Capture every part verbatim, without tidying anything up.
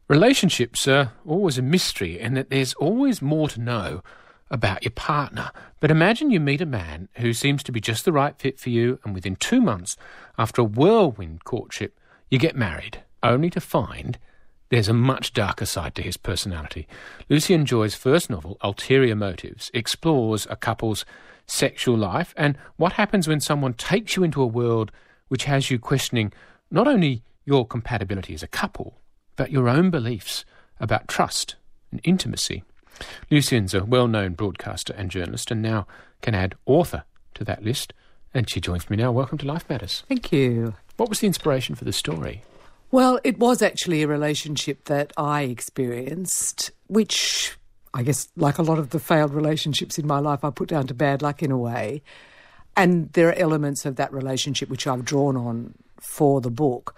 Relationships are always a mystery in that there's always more to know about your partner. But imagine you meet a man who seems to be just the right fit for you, and within two months, after a whirlwind courtship, you get married, only to find there's a much darker side to his personality. Lucian Joy's first novel, Ulterior Motives, explores a couple's sexual life and what happens when someone takes you into a world which has you questioning not only your compatibility as a couple, but your own beliefs about trust and intimacy. Lucian's a well-known broadcaster and journalist, and now can add author to that list. And she joins me now. Welcome to Life Matters. Thank you. What was the inspiration for the story? Well, it was actually a relationship that I experienced, which I guess, like a lot of the failed relationships in my life, I put down to bad luck in a way. And there are elements of that relationship which I've drawn on for the book.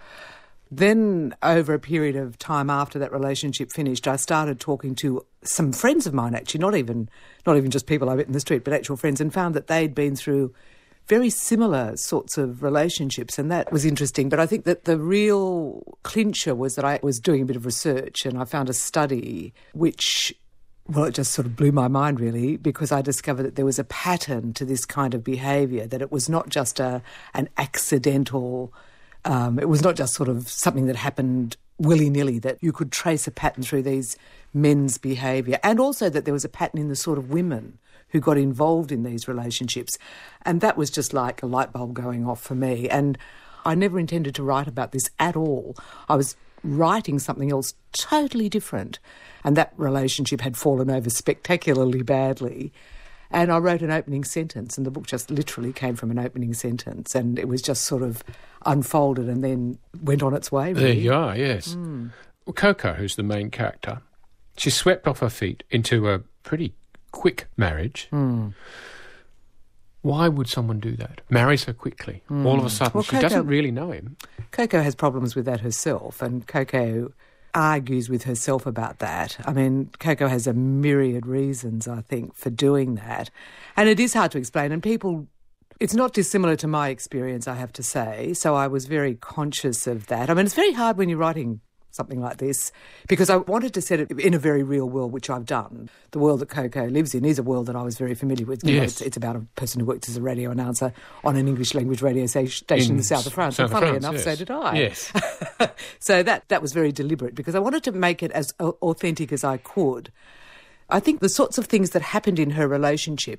Then, over a period of time after that relationship finished, I started talking to some friends of mine, actually, not even not even just people I met in the street, but actual friends, and found that they'd been through very similar sorts of relationships, and that was interesting. But I think that the real clincher was that I was doing a bit of research, and I found a study which, well, it just sort of blew my mind, really, because I discovered that there was a pattern to this kind of behaviour, that it was not just a an accidental... Um, it was not just sort of something that happened willy-nilly, that you could trace a pattern through these men's behaviour, and also that there was a pattern in the sort of women who got involved in these relationships. And that was just like a light bulb going off for me. And I never intended to write about this at all. I was writing something else totally different, and that relationship had fallen over spectacularly badly. And I wrote an opening sentence, and the book just literally came from an opening sentence, and it was just sort of unfolded and then went on its way, really. There you are, yes. Mm. Well, Coco, who's the main character, she swept off her feet into a pretty quick marriage. Mm. Why would someone do that? Marry so quickly. Mm. All of a sudden, well, she Coco, doesn't really know him. Coco has problems with that herself, and Coco argues with herself about that. I mean, Coco has a myriad reasons, I think, for doing that. And it is hard to explain, and people... It's not dissimilar to my experience, I have to say, so I was very conscious of that. I mean, it's very hard when you're writing something like this, because I wanted to set it in a very real world, which I've done. The world that Coco lives in is a world that I was very familiar with. You yes. know, it's, it's about a person who worked as a radio announcer on an English-language radio station in, in the south of France. South and funnily of France, enough, yes. so did I. Yes. So that, that was very deliberate, because I wanted to make it as authentic as I could. I think the sorts of things that happened in her relationship,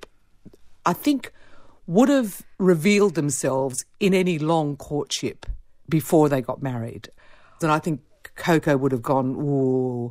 I think, would have revealed themselves in any long courtship before they got married. And I think Coco would have gone, ooh,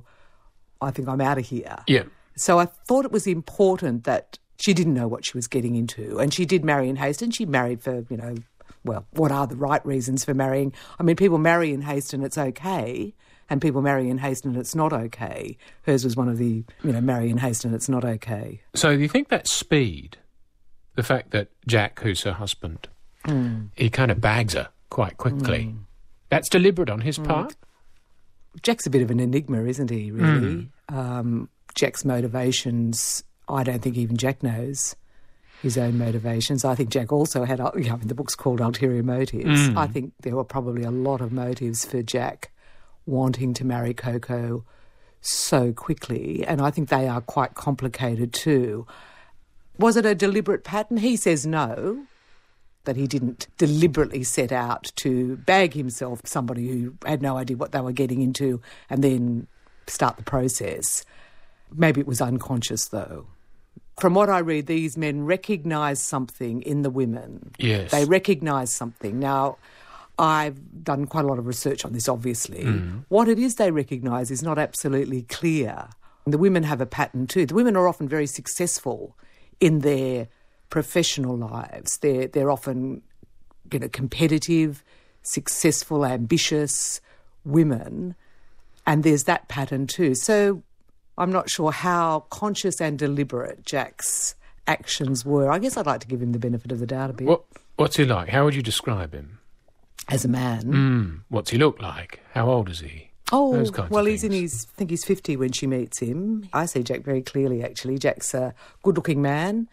I think I'm out of here. Yeah. So I thought it was important that she didn't know what she was getting into. And she did marry in haste, and she married for, you know, well, what are the right reasons for marrying? I mean, people marry in haste and it's okay, and people marry in haste and it's not okay. Hers was one of the, you know, marry in haste and it's not okay. So do you think that speed, the fact that Jack, who's her husband, mm. he kind of bags her quite quickly, mm. that's deliberate on his mm. part? Jack's a bit of an enigma, isn't he, really? Mm. Um, Jack's motivations, I don't think even Jack knows his own motivations. I think Jack also had, you know, I mean, the book's called Ulterior Motives. Mm. I think there were probably a lot of motives for Jack wanting to marry Coco so quickly, and I think they are quite complicated too. Was it a deliberate pattern? He says no, that he didn't deliberately set out to bag himself somebody who had no idea what they were getting into and then start the process. Maybe it was unconscious, though. From what I read, these men recognise something in the women. Yes. They recognise something. Now, I've done quite a lot of research on this, obviously. Mm. What it is they recognise is not absolutely clear. The women have a pattern too. The women are often very successful in their professional lives. They're, they're often, you know, competitive, successful, ambitious women, and there's that pattern too. So I'm not sure how conscious and deliberate Jack's actions were. I guess I'd like to give him the benefit of the doubt a bit. What, what's he like? How would you describe him? As a man? Mm, what's he look like? How old is he? Oh, well, he's in his, I think he's fifty when she meets him. I see Jack very clearly, actually. Jack's a good-looking man,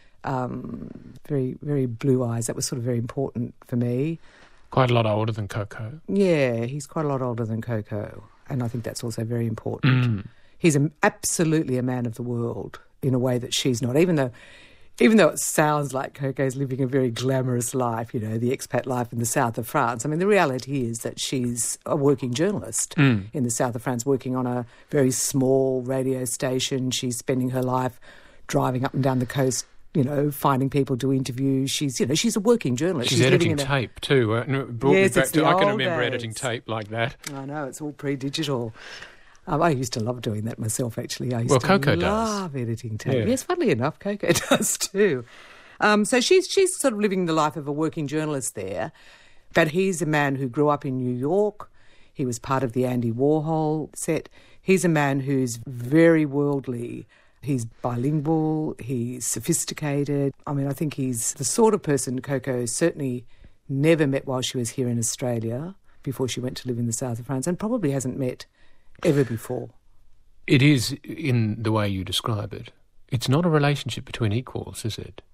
um, very, very blue eyes. That was sort of very important for me. Quite a lot older than Coco. Yeah, he's quite a lot older than Coco. And I think that's also very important. Mm. He's a, absolutely a man of the world in a way that she's not, even though even though it sounds like Coco's living a very glamorous life, you know, the expat life in the south of France. I mean, the reality is that she's a working journalist Mm. in the south of France, working on a very small radio station. She's spending her life driving up and down the coast, you know, finding people to interview. She's, you know, she's a working journalist. She's, she's editing living in a, tape too. Uh, and it brought Yes, me back it's to, the I can old remember days. editing tape like that. I know, it's all pre-digital. Um, I used to love doing that myself, actually. I used Well, to Coco does. love editing tape. Yeah. Yes, funnily enough, Coco does too. Um, so she's she's sort of living the life of a working journalist there. But he's a man who grew up in New York. He was part of the Andy Warhol set. He's a man who's very worldly. He's bilingual. He's sophisticated. I mean, I think he's the sort of person Coco certainly never met while she was here in Australia before she went to live in the south of France, and probably hasn't met ever before. It is in the way you describe it. It's not a relationship between equals, is it?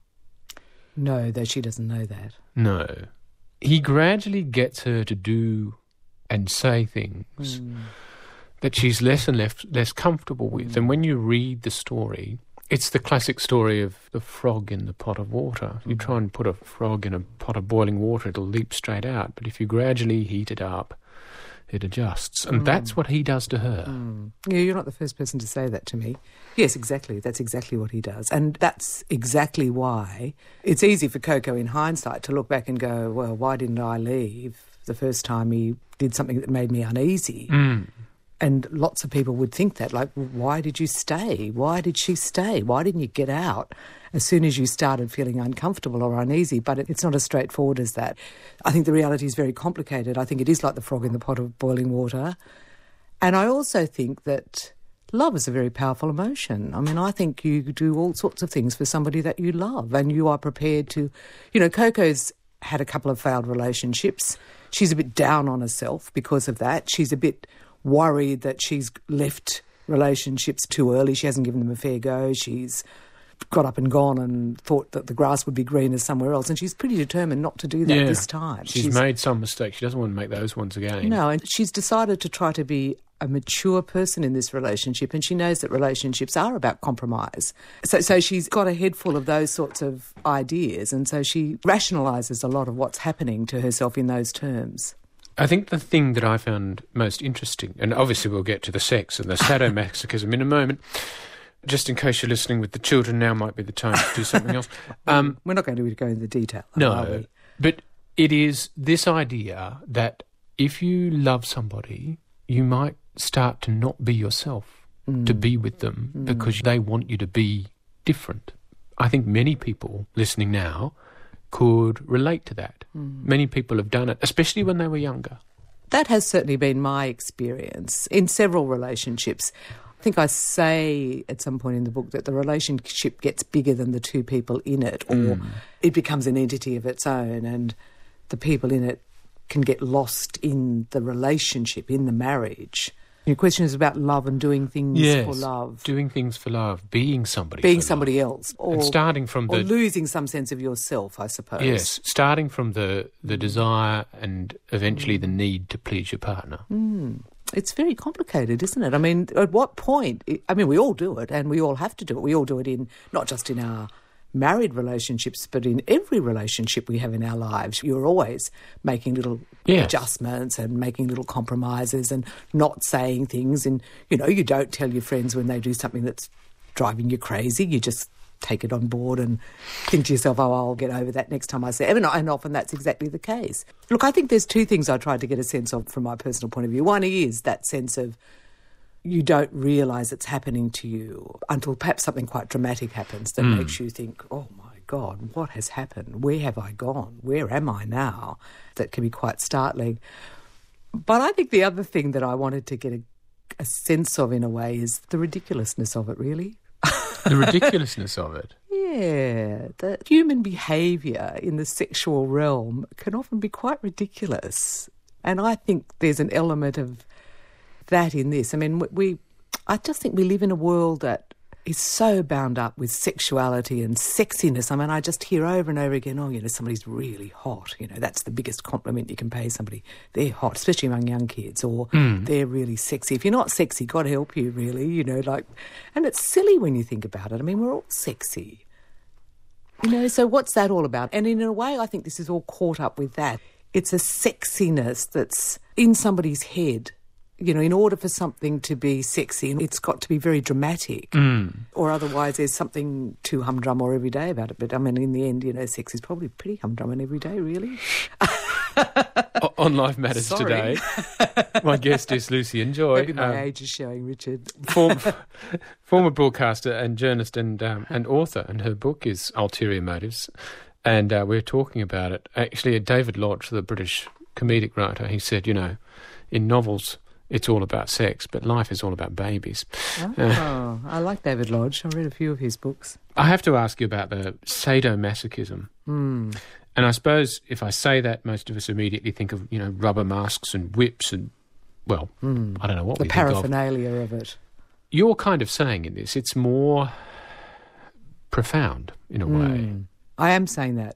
No, though she doesn't know that. No. He gradually gets her to do and say things Mm. that she's less and less, less comfortable with. And when you read the story, it's the classic story of the frog in the pot of water. If you try and put a frog in a pot of boiling water, it'll leap straight out. But if you gradually heat it up, it adjusts. And Mm. that's what he does to her. Mm. Yeah, you're not the first person to say that to me. Yes, exactly. That's exactly what he does. And that's exactly why it's easy for Coco in hindsight to look back and go, well, why didn't I leave the first time he did something that made me uneasy? Mm. And lots of people would think that, like, why did you stay? Why did she stay? Why didn't you get out as soon as you started feeling uncomfortable or uneasy? But it, it's not as straightforward as that. I think the reality is very complicated. I think it is like the frog in the pot of boiling water. And I also think that love is a very powerful emotion. I mean, I think you do all sorts of things for somebody that you love, and you are prepared to... You know, Coco's had a couple of failed relationships. She's a bit down on herself because of that. She's a bit worried that she's left relationships too early. She hasn't given them a fair go. She's got up and gone and thought that the grass would be greener somewhere else, and she's pretty determined not to do that Yeah. this time. She's, she's made some mistakes. She doesn't want to make those ones again. No, and she's decided to try to be a mature person in this relationship, and she knows that relationships are about compromise. So, so she's got a head full of those sorts of ideas, and so she rationalises a lot of what's happening to herself in those terms. I think the thing that I found most interesting, and obviously we'll get to the sex and the sadomasochism in a moment, just in case you're listening with the children, now might be the time to do something else. Um, We're not going to go into the detail, are no, we? but it is this idea that if you love somebody, you might start to not be yourself, mm. to be with them, mm. because they want you to be different. I think many people listening now could relate to that. Mm. Many people have done it, especially when they were younger. That has certainly been my experience in several relationships. I think I say at some point in the book that the relationship gets bigger than the two people in it, or mm. it becomes an entity of its own, and the people in it can get lost in the relationship, in the marriage. Your question is about love and doing things yes, for love. Doing things for love, being somebody Being for somebody love. else. Or, and starting from the... Or losing some sense of yourself, I suppose. Yes, starting from the, the desire and eventually mm. the need to please your partner. Mm. It's very complicated, isn't it? I mean, at what point... I mean, we all do it, and we all have to do it. We all do it in, not just in our married relationships, but in every relationship we have in our lives. You're always making little yes. adjustments and making little compromises and not saying things. And, you know, you don't tell your friends when they do something that's driving you crazy. You just take it on board and think to yourself, oh, I'll get over that next time I say it. And often that's exactly the case. Look, I think there's two things I tried to get a sense of from my personal point of view. One is that sense of you don't realise it's happening to you until perhaps something quite dramatic happens that mm. makes you think, oh, my God, what has happened? Where have I gone? Where am I now? That can be quite startling. But I think the other thing that I wanted to get a, a sense of in a way is the ridiculousness of it, really. The ridiculousness of it? Yeah. The human behaviour in the sexual realm can often be quite ridiculous. And I think there's an element of that in this. I mean, we, I just think we live in a world that is so bound up with sexuality and sexiness. I mean, I just hear over and over again, oh, you know, somebody's really hot. You know, that's the biggest compliment you can pay somebody. They're hot, especially among young kids, or mm. they're really sexy. If you're not sexy, God help you, really, you know, like... And it's silly when you think about it. I mean, we're all sexy. You know, so what's that all about? And in a way, I think this is all caught up with that. It's a sexiness that's in somebody's head. You know, in order for something to be sexy, it's got to be very dramatic. Mm. Or otherwise there's something too humdrum or everyday about it. But, I mean, in the end, you know, sex is probably pretty humdrum and everyday, really. On Life Matters Sorry. today, my guest is Lucienne Joy. Maybe my um, age is showing, Richard. form, former broadcaster and journalist and um, and author, and her book is Ulterior Motives. And uh, we're talking about it. Actually, David Lodge, the British comedic writer, he said, you know, in novels... it's all about sex, but life is all about babies. Oh, uh, I like David Lodge. I read a few of his books. I have to ask you about the sadomasochism. Mm. And I suppose if I say that, most of us immediately think of, you know, rubber masks and whips and, well, mm. I don't know what the we think of. The paraphernalia of it. You're kind of saying in this, it's more profound in a mm. way. I am saying that.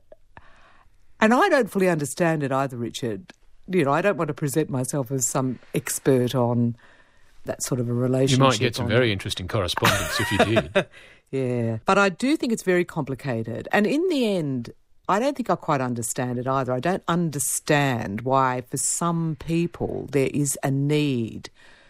And I don't fully understand it either, Richard. You know, I don't want to present myself as some expert on that sort of a relationship. You might get some very interesting correspondence if you did. Yeah. But I do think it's very complicated. And in the end, I don't think I quite understand it either. I don't understand why, for some people, there is a need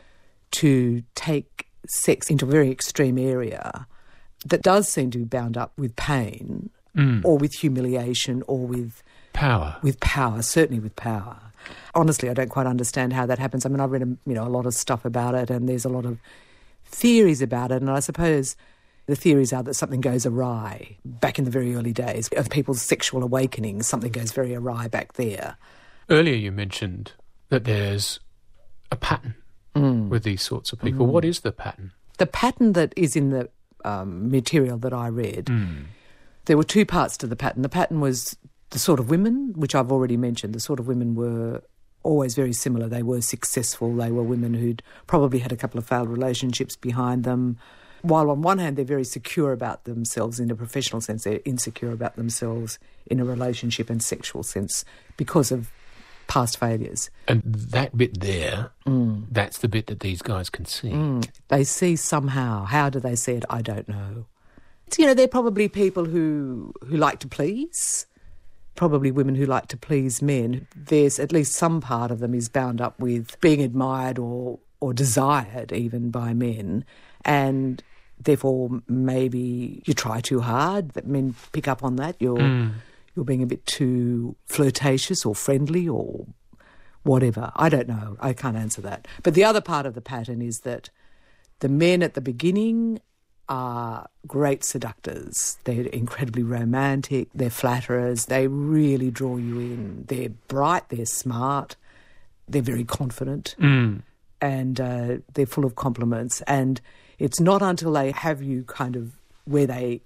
to take sex into a very extreme area that does seem to be bound up with pain mm. or with humiliation or with... Power. With power, certainly with power. Honestly, I don't quite understand how that happens. I mean, I've read a, you know, a lot of stuff about it, and there's a lot of theories about it, and I suppose the theories are that something goes awry back in the very early days of people's sexual awakenings. Something goes very awry back there. Earlier you mentioned that there's a pattern mm. with these sorts of people. Mm. What is the pattern? The pattern that is in the um, material that I read, mm. there were two parts to the pattern. The pattern was... the sort of women, which I've already mentioned, the sort of women were always very similar. They were successful. They were women who'd probably had a couple of failed relationships behind them. While on one hand they're very secure about themselves in a professional sense, they're insecure about themselves in a relationship and sexual sense because of past failures. And that bit there, mm. that's the bit that these guys can see. Mm. They see somehow. How do they see it? I don't know. So, you know, they're probably people who, who like to please... probably women who like to please men. There's at least some part of them is bound up with being admired or or desired even by men, and therefore maybe you try too hard, that men pick up on that. You're mm. you're being a bit too flirtatious or friendly or whatever. I don't know. I can't answer that. But the other part of the pattern is that the men at the beginning are great seductors. They're incredibly romantic, they're flatterers, they really draw you in. They're bright, they're smart, they're very confident, mm. and uh, they're full of compliments. And it's not until they have you kind of where they,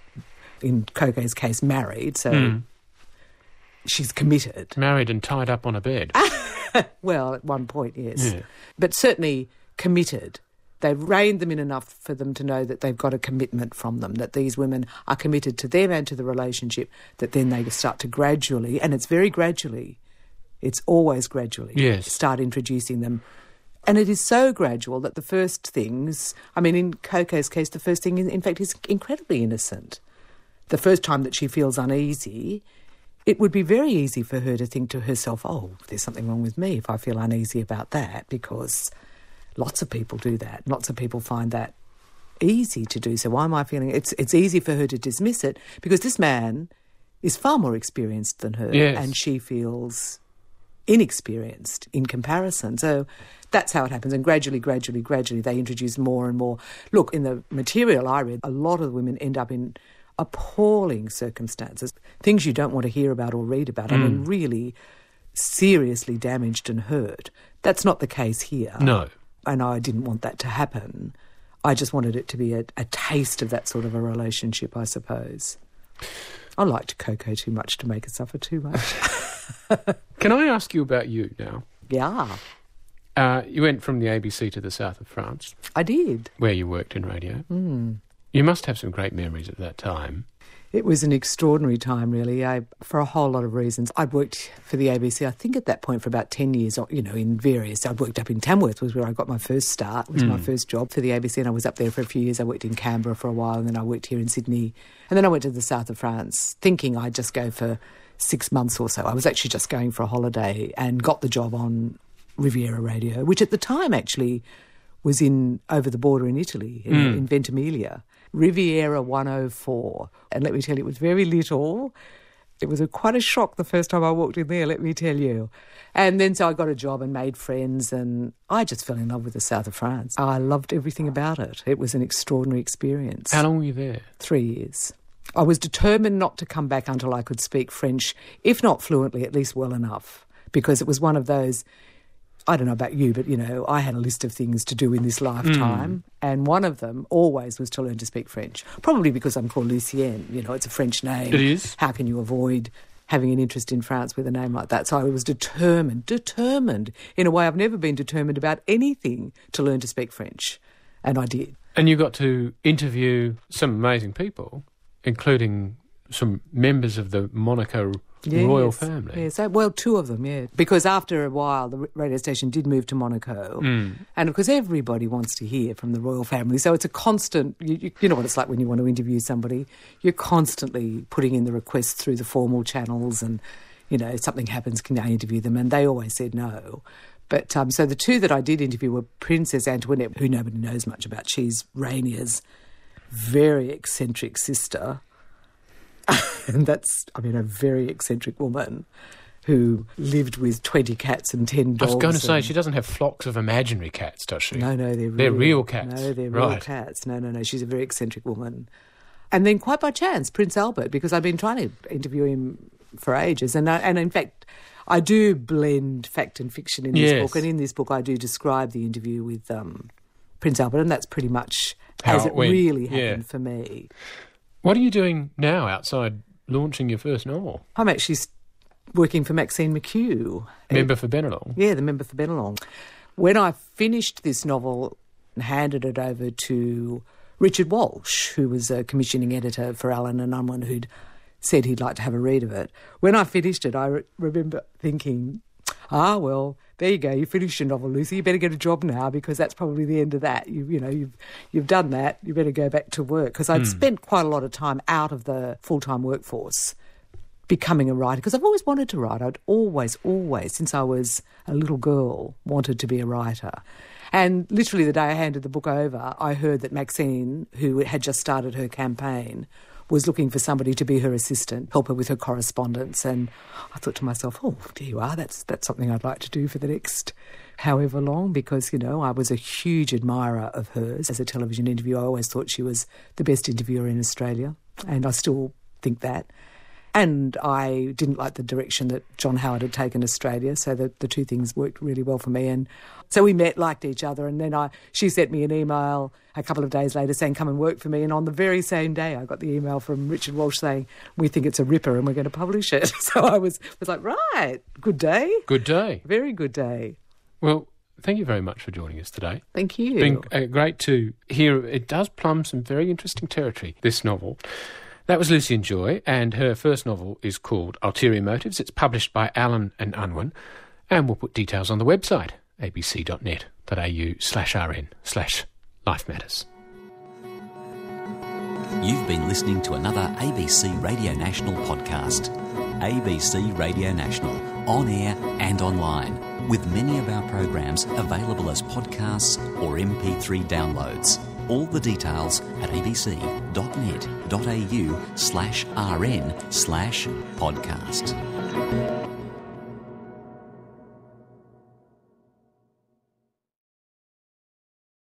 in Coco's case, married, so mm. she's committed. Married and tied up on a bed. Well, at one point, yes. Yeah. But certainly committed. They've reined them in enough for them to know that they've got a commitment from them, that these women are committed to them and to the relationship, that then they start to gradually, and it's very gradually, it's always gradually, yes. start introducing them. And it is so gradual that the first things, I mean, in Coco's case, the first thing, in fact, is incredibly innocent. The first time that she feels uneasy, it would be very easy for her to think to herself, oh, there's something wrong with me if I feel uneasy about that, because... lots of people do that. Lots of people find that easy to do. So why am I feeling... It's it's easy for her to dismiss it because this man is far more experienced than her, yes. and she feels inexperienced in comparison. So that's how it happens. And gradually, gradually, gradually, they introduce more and more. Look, in the material I read, a lot of the women end up in appalling circumstances, things you don't want to hear about or read about. Mm. I mean, really seriously damaged and hurt. That's not the case here. No. And I didn't want that to happen. I just wanted it to be a, a taste of that sort of a relationship, I suppose. I liked Coco too much to make her suffer too much. Can I ask you about you now? Yeah. Uh, you went from the A B C to the south of France. I did. Where you worked in radio. Mm. You must have some great memories at that time. It was an extraordinary time, really, I, for a whole lot of reasons. I'd worked for the A B C, I think at that point, for about ten years, you know, in various... I'd worked up in Tamworth, was where I got my first start. It was mm. my first job for the A B C, and I was up there for a few years. I worked in Canberra for a while, and then I worked here in Sydney. And then I went to the south of France, thinking I'd just go for six months or so. I was actually just going for a holiday and got the job on Riviera Radio, which at the time, actually, was in over the border in Italy, in, mm. in Ventimiglia. Riviera one oh four. And let me tell you, it was very little. It was a, quite a shock the first time I walked in there, let me tell you. And then so I got a job and made friends, and I just fell in love with the south of France. I loved everything about it. It was an extraordinary experience. How long were you there? Three years. I was determined not to come back until I could speak French, if not fluently, at least well enough, because it was one of those... I don't know about you, but, you know, I had a list of things to do in this lifetime, mm. and one of them always was to learn to speak French. Probably because I'm called Lucienne, you know, it's a French name. It is. How can you avoid having an interest in France with a name like that? So I was determined, determined, in a way I've never been determined about anything, to learn to speak French, and I did. And you got to interview some amazing people, including some members of the Monaco yes, royal family. Yes, well, two of them, yeah. Because after a while, the radio station did move to Monaco. Mm. And, of course, everybody wants to hear from the royal family. So it's a constant... You, you know what it's like when you want to interview somebody. You're constantly putting in the requests through the formal channels and, you know, something happens, can I interview them? And they always said no. But um, so the two that I did interview were Princess Antoinette, who nobody knows much about. She's Rainier's very eccentric sister. And that's, I mean, a very eccentric woman who lived with twenty cats and ten dogs. I was going to say, she doesn't have flocks of imaginary cats, does she? No, no, they're real. They're real cats. No, they're right. real cats. No, no, no, she's a very eccentric woman. And then quite by chance, Prince Albert, because I've been trying to interview him for ages. And, I, and in fact, I do blend fact and fiction in this yes. book. And in this book, I do describe the interview with um, Prince Albert, and that's pretty much How as it it went. really happened yeah. for me. What are you doing now outside launching your first novel? I'm actually working for Maxine McHugh. Member for Bennelong? Yeah, the member for Bennelong. When I finished this novel and handed it over to Richard Walsh, who was a commissioning editor for Allen and Unwin, who'd said he'd like to have a read of it, when I finished it, I re- remember thinking, ah, well, there you go, you finished your novel, Lucy, you better get a job now, because that's probably the end of that. You, you know, you've you've done that, you better go back to work. Because I'd mm. spent quite a lot of time out of the full-time workforce becoming a writer, because I've always wanted to write. I'd always, always, since I was a little girl, wanted to be a writer. And literally the day I handed the book over, I heard that Maxine, who had just started her campaign, was looking for somebody to be her assistant, help her with her correspondence. And I thought to myself, oh, there you are, that's that's something I'd like to do for the next however long, because, you know, I was a huge admirer of hers as a television interviewer. I always thought she was the best interviewer in Australia, and I still think that. And I didn't like the direction that John Howard had taken Australia, so the, the two things worked really well for me. And so we met, liked each other, and then I she sent me an email a couple of days later saying, come and work for me. And on the very same day, I got the email from Richard Walsh saying, we think it's a ripper and we're going to publish it. So I was, was like, right, good day. Good day. Very good day. Well, thank you very much for joining us today. Thank you. It's been uh, great to hear. It does plumb some very interesting territory, this novel. That was Lucienne Joy, and her first novel is called Ulterior Motives. It's published by Allen and Unwin, and we'll put details on the website, abc.net.au slash rn slash life matters. You've been listening to another A B C Radio National podcast. A B C Radio National, on air and online, with many of our programs available as podcasts or M P three downloads. All the details at abc.net.au slash rn slash podcast.